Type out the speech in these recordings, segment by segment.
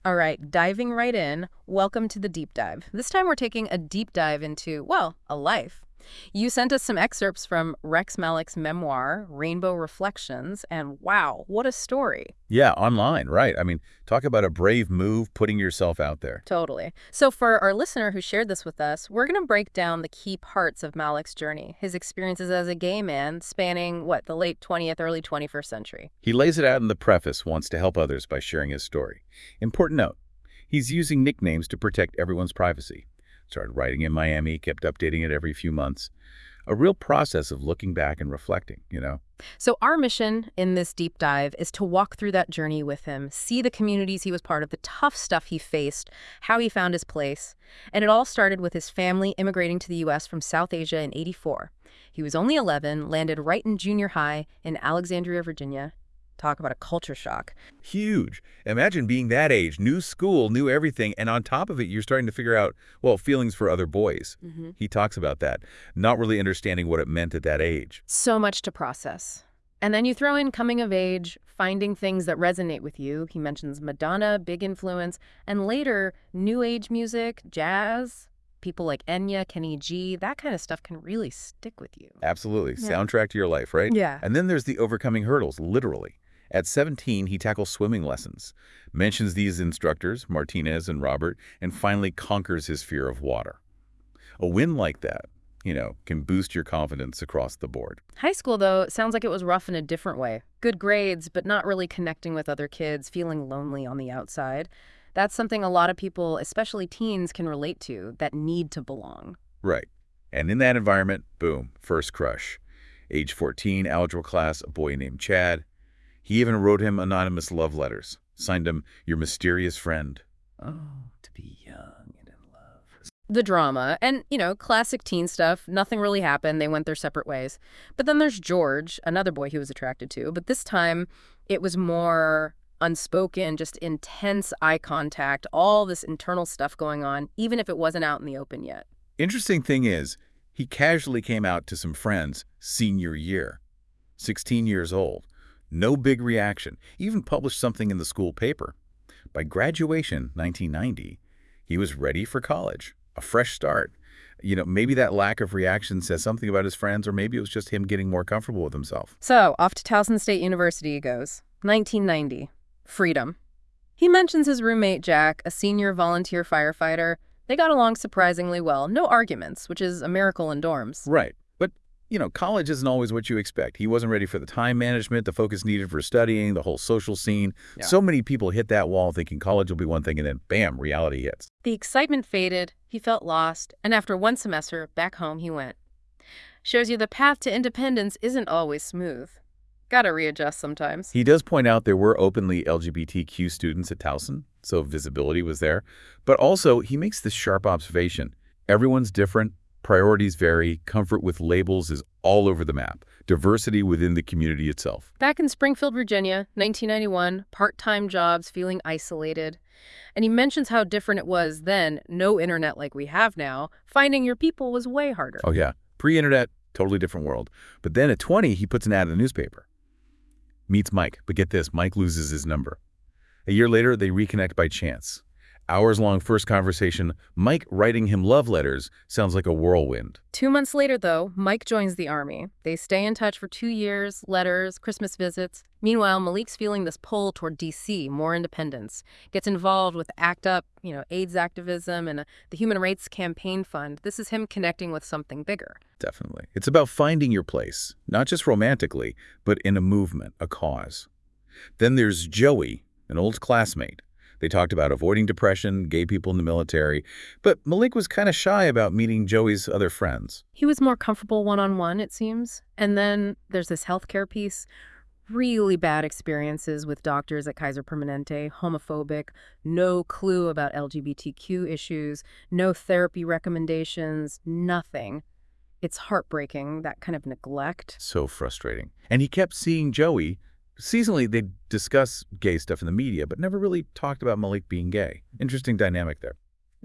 All right, diving right in, welcome to the deep dive. This time we're taking a deep dive into, well, a life. You sent us some excerpts from Rex Malick's memoir, Rainbow Reflections, and wow, what a story. Yeah, online, right. I mean, talk about a brave move, putting yourself out there. Totally. So for our listener who shared this with us, we're going to break down the key parts of Malick's journey, his experiences as a gay man spanning, what, the late 20th, early 21st century. He lays it out in the preface, wants to help others by sharing his story. Important note, he's using nicknames to protect everyone's privacy. Started writing in Miami, kept updating it every few months. A real process of looking back and reflecting. So our mission in this deep dive is to walk through that journey with him, see the communities he was part of, the tough stuff he faced, how he found his place. And it all started with his family immigrating to the U.S. from South Asia in '84. He was only 11, landed right in junior high in Alexandria, Virginia. Talk about a culture shock. Huge. Imagine being that age, new school, new everything, and on top of it, you're starting to figure out, well, feelings for other boys. He talks about that, not really understanding what it meant at that age. So much to process. And then you throw in coming of age, finding things that resonate with you. He mentions Madonna, big influence, and later new age music, jazz, people like Enya, Kenny G, that kind of stuff can really stick with you. Absolutely. Yeah. Soundtrack to your life, right? Yeah. And then there's the overcoming hurdles, literally. At 17, he tackles swimming lessons, mentions these instructors, Martinez and Robert, and finally conquers his fear of water. A win like that, can boost your confidence across the board. High school, though, sounds like it was rough in a different way. Good grades, but not really connecting with other kids, feeling lonely on the outside. That's something a lot of people, especially teens, can relate to, that need to belong. Right. And in that environment, boom, first crush. Age 14, algebra class, a boy named Chad. He even wrote him anonymous love letters, signed him, "Your mysterious friend." Oh, to be young and in love. The drama, and, classic teen stuff, nothing really happened, they went their separate ways. But then there's George, another boy he was attracted to, but this time it was more unspoken, just intense eye contact, all this internal stuff going on, even if it wasn't out in the open yet. Interesting thing is, he casually came out to some friends senior year, 16 years old. No big reaction, even published something in the school paper. By graduation, 1990, he was ready for college, a fresh start. Maybe that lack of reaction says something about his friends, or maybe it was just him getting more comfortable with himself. So, off to Towson State University he goes. 1990. Freedom. He mentions his roommate, Jack, a senior volunteer firefighter. They got along surprisingly well. No arguments, which is a miracle in dorms. Right. But college isn't always what you expect. He wasn't ready for the time management, the focus needed for studying, the whole social scene. Yeah. So many people hit that wall thinking college will be one thing, and then bam, reality hits. The excitement faded, he felt lost, and after one semester, back home he went. Shows you the path to independence isn't always smooth. Gotta readjust sometimes. He does point out there were openly LGBTQ students at Towson, so visibility was there. But also, he makes this sharp observation. Everyone's different. Priorities vary. Comfort with labels is all over the map. Diversity within the community itself. Back in Springfield, Virginia, 1991, part-time jobs, feeling isolated. And he mentions how different it was then, no internet like we have now. Finding your people was way harder. Oh yeah, pre-internet, totally different world. But then at 20, he puts an ad in the newspaper. Meets Mike, but get this, Mike loses his number. A year later, they reconnect by chance. Hours-long first conversation, Mike writing him love letters sounds like a whirlwind. 2 months later, though, Mike joins the Army. They stay in touch for 2 years, letters, Christmas visits. Meanwhile, Malik's feeling this pull toward D.C., more independence. Gets involved with ACT UP, AIDS activism, and the Human Rights Campaign Fund. This is him connecting with something bigger. Definitely. It's about finding your place, not just romantically, but in a movement, a cause. Then there's Joey, an old classmate. They talked about avoiding depression, gay people in the military, but Malik was kind of shy about meeting Joey's other friends. He was more comfortable one-on-one, it seems. And then there's this healthcare piece. Really bad experiences with doctors at Kaiser Permanente, homophobic, no clue about LGBTQ issues, no therapy recommendations, nothing. It's heartbreaking, that kind of neglect. So frustrating. And he kept seeing Joey. Seasonally, they'd discuss gay stuff in the media, but never really talked about Malik being gay. Interesting dynamic there.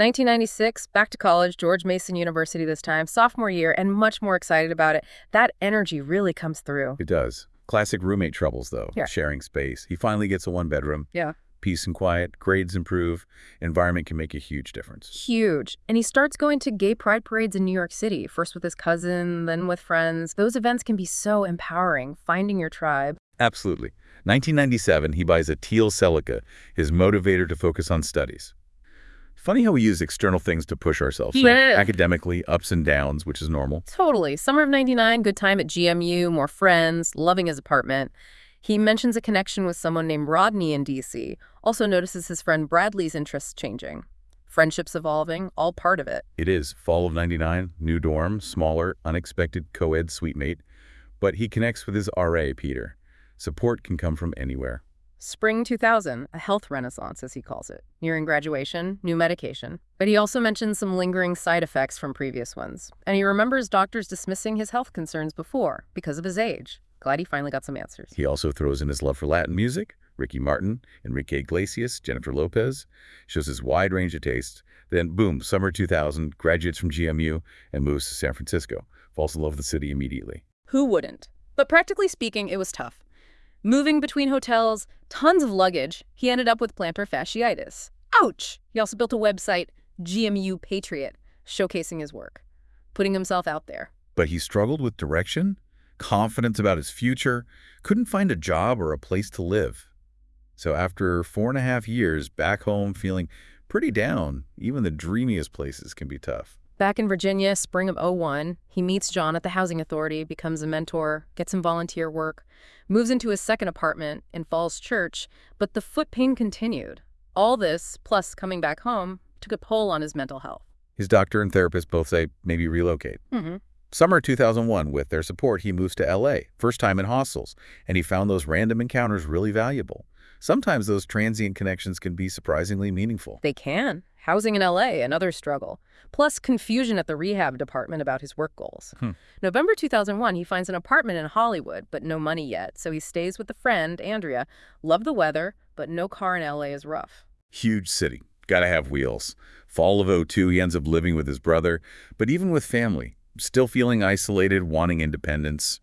1996, back to college, George Mason University this time, sophomore year, and much more excited about it. That energy really comes through. It does. Classic roommate troubles, though. Yeah. Sharing space. He finally gets a one-bedroom. Yeah. peace and quiet, grades improve, environment can make a huge difference. Huge. And he starts going to gay pride parades in New York City, first with his cousin, then with friends. Those events can be so empowering, finding your tribe. Absolutely. 1997, he buys a teal Celica, his motivator to focus on studies. Funny how we use external things to push ourselves. Yeah. Academically, ups and downs, which is normal. Totally. Summer of 99, good time at GMU, more friends, loving his apartment. He mentions a connection with someone named Rodney in D.C., also notices his friend Bradley's interests changing. Friendships evolving, all part of it. It is fall of 99, new dorm, smaller, unexpected co-ed suite mate. But he connects with his RA, Peter. Support can come from anywhere. Spring 2000, a health renaissance, as he calls it. Nearing graduation, new medication. But he also mentions some lingering side effects from previous ones. And he remembers doctors dismissing his health concerns before, because of his age. Glad he finally got some answers. He also throws in his love for Latin music, Ricky Martin, Enrique Iglesias, Jennifer Lopez, shows his wide range of tastes. Then, boom, summer 2000, graduates from GMU and moves to San Francisco. Falls in love with the city immediately. Who wouldn't? But practically speaking, it was tough. Moving between hotels, tons of luggage, he ended up with plantar fasciitis. Ouch! He also built a website, GMU Patriot, showcasing his work, putting himself out there. But he struggled with direction, confidence about his future, couldn't find a job or a place to live. So after 4.5 years back home feeling pretty down, even the dreamiest places can be tough. Back in Virginia, spring of '01, he meets John at the Housing Authority, becomes a mentor, gets some volunteer work, moves into his second apartment in Falls Church, but the foot pain continued. All this, plus coming back home, took a toll on his mental health. His doctor and therapist both say maybe relocate. Summer 2001, with their support, he moves to L.A., first time in hostels, and he found those random encounters really valuable. Sometimes those transient connections can be surprisingly meaningful. They can. Housing in L.A., another struggle. Plus confusion at the rehab department about his work goals. November 2001, he finds an apartment in Hollywood, but no money yet, so he stays with a friend, Andrea. Love the weather, but no car in L.A. is rough. Huge city. Gotta have wheels. Fall of '02, he ends up living with his brother, but even with family, still feeling isolated, wanting independence.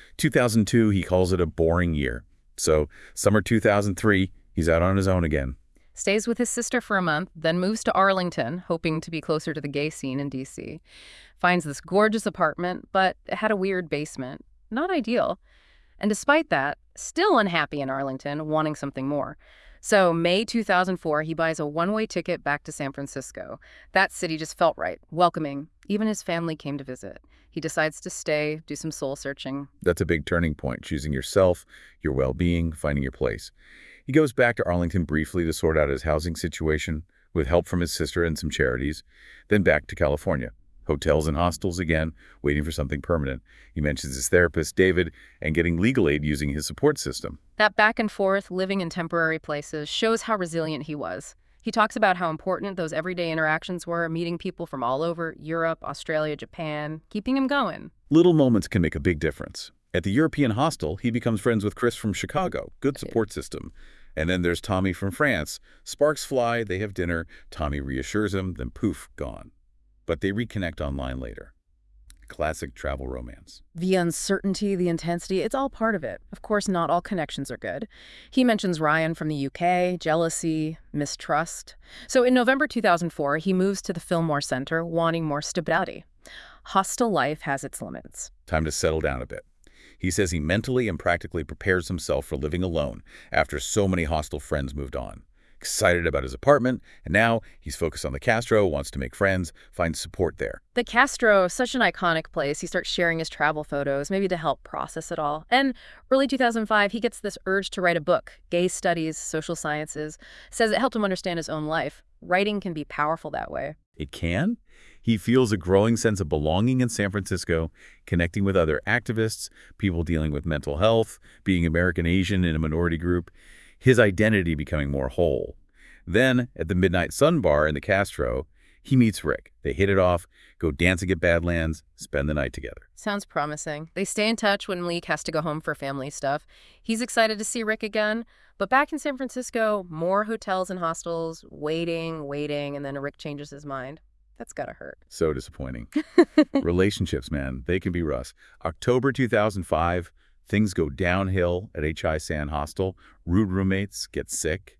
2002, he calls it a boring year. So, summer 2003, he's out on his own again. Stays with his sister for a month, then moves to Arlington, hoping to be closer to the gay scene in D.C. Finds this gorgeous apartment, but it had a weird basement. Not ideal. And despite that, still unhappy in Arlington, wanting something more. So, May 2004, he buys a one-way ticket back to San Francisco. That city just felt right, welcoming. Even his family came to visit. He decides to stay, do some soul-searching. That's a big turning point, choosing yourself, your well-being, finding your place. He goes back to Arlington briefly to sort out his housing situation, with help from his sister and some charities, then back to California. Hotels and hostels again, waiting for something permanent. He mentions his therapist, David, and getting legal aid using his support system. That back and forth, living in temporary places, shows how resilient he was. He talks about how important those everyday interactions were, meeting people from all over, Europe, Australia, Japan, keeping him going. Little moments can make a big difference. At the European hostel, he becomes friends with Chris from Chicago. Good support system. And then there's Tommy from France. Sparks fly, they have dinner. Tommy reassures him, then poof, gone. But they reconnect online later. Classic travel romance. The uncertainty, the intensity, it's all part of it. Of course, not all connections are good. He mentions Ryan from the UK, jealousy, mistrust. So in November 2004, he moves to the Fillmore Center, wanting more stability. Hostel life has its limits. Time to settle down a bit. He says he mentally and practically prepares himself for living alone after so many hostel friends moved on. Excited about his apartment, and now he's focused on the Castro, wants to make friends, find support there. The Castro, such an iconic place. He starts sharing his travel photos, maybe to help process it all. And early 2005, he gets this urge to write a book, Gay Studies, Social Sciences. Says it helped him understand his own life. Writing can be powerful that way. It can? He feels a growing sense of belonging in San Francisco, connecting with other activists, people dealing with mental health, being American Asian in a minority group. His identity becoming more whole. Then, at the Midnight Sun Bar in the Castro, he meets Rick. They hit it off, go dancing at Badlands, spend the night together. Sounds promising. They stay in touch when Leek has to go home for family stuff. He's excited to see Rick again. But back in San Francisco, more hotels and hostels, waiting, and then Rick changes his mind. That's gotta hurt. So disappointing. Relationships, man, they can be rough. October 2005, things go downhill at HI San Hostel. Rude roommates get sick.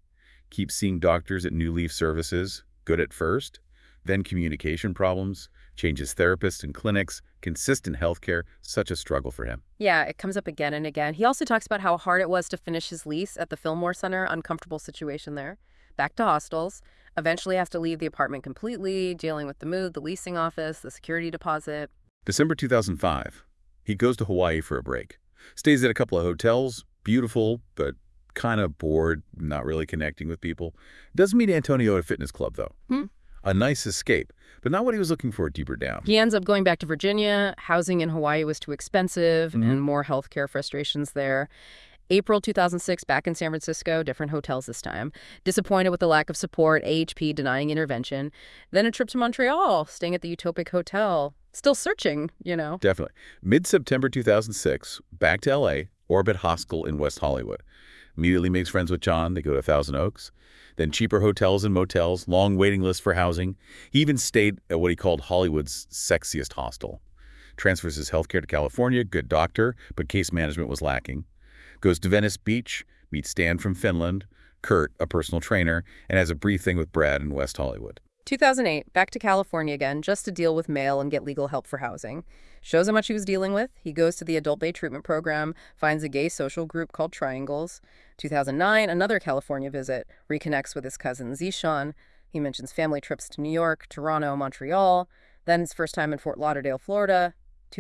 Keeps seeing doctors at New Leaf Services, good at first, then communication problems, changes therapists and clinics, consistent healthcare, such a struggle for him. Yeah, it comes up again and again. He also talks about how hard it was to finish his lease at the Fillmore Center, uncomfortable situation there. Back to hostels. Eventually has to leave the apartment completely, dealing with the mood, the leasing office, the security deposit. December 2005. He goes to Hawaii for a break. Stays at a couple of hotels, beautiful, but kind of bored, not really connecting with people. Does meet Antonio at a fitness club, though. A nice escape, but not what he was looking for deeper down. He ends up going back to Virginia. Housing in Hawaii was too expensive and more healthcare frustrations there. April 2006, back in San Francisco, different hotels this time. Disappointed with the lack of support, AHP denying intervention. Then a trip to Montreal, staying at the Utopic Hotel. Still searching, you know. Definitely. Mid-September 2006, back to L.A., Orbit Hostel in West Hollywood. Immediately makes friends with John. They go to Thousand Oaks. Then cheaper hotels and motels, long waiting lists for housing. He even stayed at what he called Hollywood's sexiest hostel. Transfers his healthcare to California, good doctor, but case management was lacking. Goes to Venice Beach, meets Stan from Finland, Kurt, a personal trainer, and has a brief thing with Brad in West Hollywood. 2008, back to California again, just to deal with mail and get legal help for housing. Shows how much he was dealing with. He goes to the Adult Bay Treatment Program, finds a gay social group called Triangles. 2009, another California visit, reconnects with his cousin Zishan. He mentions family trips to New York, Toronto, Montreal. Then his first time in Fort Lauderdale, Florida.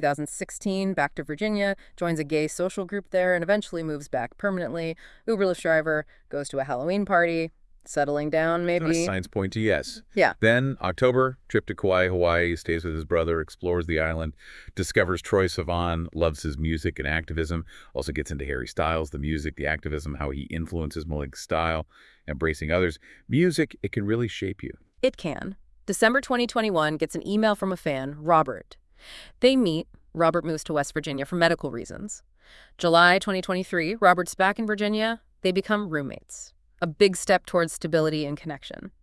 2016, back to Virginia, joins a gay social group there, and eventually moves back permanently. Uber Lyft driver, goes to a Halloween party, settling down maybe. Signs point to yes. Yeah. Then, October, trip to Kauai, Hawaii, stays with his brother, explores the island, discovers Troye Sivan, loves his music and activism, also gets into Harry Styles, the music, the activism, how he influences Malik's style, embracing others. Music, it can really shape you. It can. December 2021 gets an email from a fan, Robert. They meet. Robert moves to West Virginia for medical reasons. July 2023, Robert's back in Virginia. They become roommates. A big step towards stability and connection.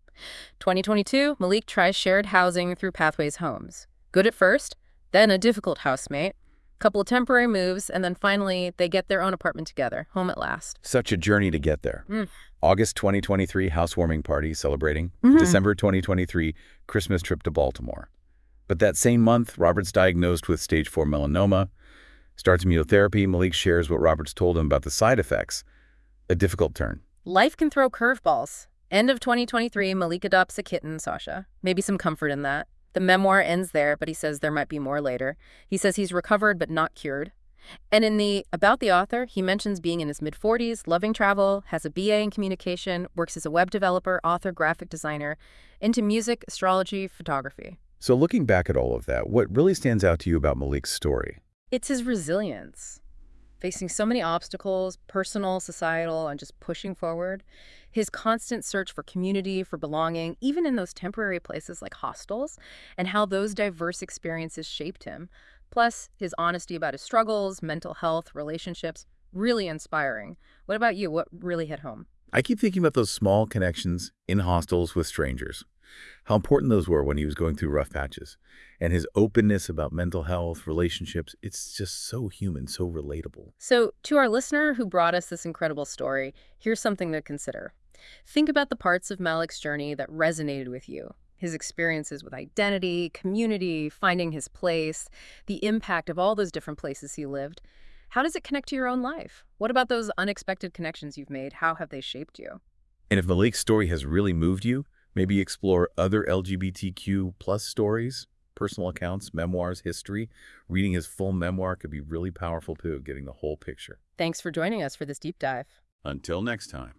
2022, Malik tries shared housing through Pathways Homes. Good at first, then a difficult housemate. Couple of temporary moves, and then finally they get their own apartment together, home at last. Such a journey to get there. August 2023, housewarming party celebrating. December 2023, Christmas trip to Baltimore. But that same month, Robert's diagnosed with stage 4 melanoma, starts immunotherapy. Malik shares what Robert's told him about the side effects. A difficult turn. Life can throw curveballs. End of 2023, Malik adopts a kitten, Sasha. Maybe some comfort in that. The memoir ends there, but he says there might be more later. He says he's recovered but not cured. And in the About the Author, he mentions being in his mid-40s, loving travel, has a BA in communication, works as a web developer, author, graphic designer, into music, astrology, photography. So looking back at all of that, what really stands out to you about Malik's story? It's his resilience. Facing so many obstacles, personal, societal, and just pushing forward. His constant search for community, for belonging, even in those temporary places like hostels, and how those diverse experiences shaped him. Plus, his honesty about his struggles, mental health, relationships, really inspiring. What about you? What really hit home? I keep thinking about those small connections in hostels with strangers. How important those were when he was going through rough patches. And his openness about mental health, relationships, it's just so human, so relatable. So, to our listener who brought us this incredible story, here's something to consider. Think about the parts of Malik's journey that resonated with you. His experiences with identity, community, finding his place, the impact of all those different places he lived. How does it connect to your own life? What about those unexpected connections you've made? How have they shaped you? And if Malik's story has really moved you, maybe explore other LGBTQ plus stories, personal accounts, memoirs, history. Reading his full memoir could be really powerful too, getting the whole picture. Thanks for joining us for this deep dive. Until next time.